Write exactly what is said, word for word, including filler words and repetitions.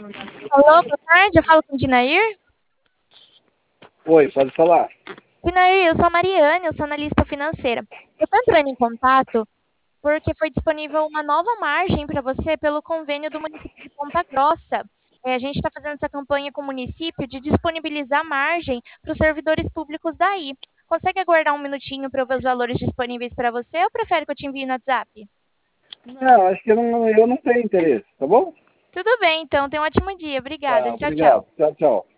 Alô, boa tarde, eu falo com o Dinair. Oi, pode falar. Dinair, eu sou a Mariane, eu sou analista financeira. Eu estou entrando em contato porque foi disponível uma nova margem para você pelo convênio do município de Ponta Grossa. É, a gente está fazendo essa campanha com o município de disponibilizar margem para os servidores públicos daí. Consegue aguardar um minutinho para eu ver os valores disponíveis para você ou prefere que eu te envie no WhatsApp? Não, acho que eu não, eu não tenho interesse, tá bom? Tudo bem, então. Tenha um ótimo dia. Obrigada. Tá, Tchau, tchau. obrigado. Tchau, tchau.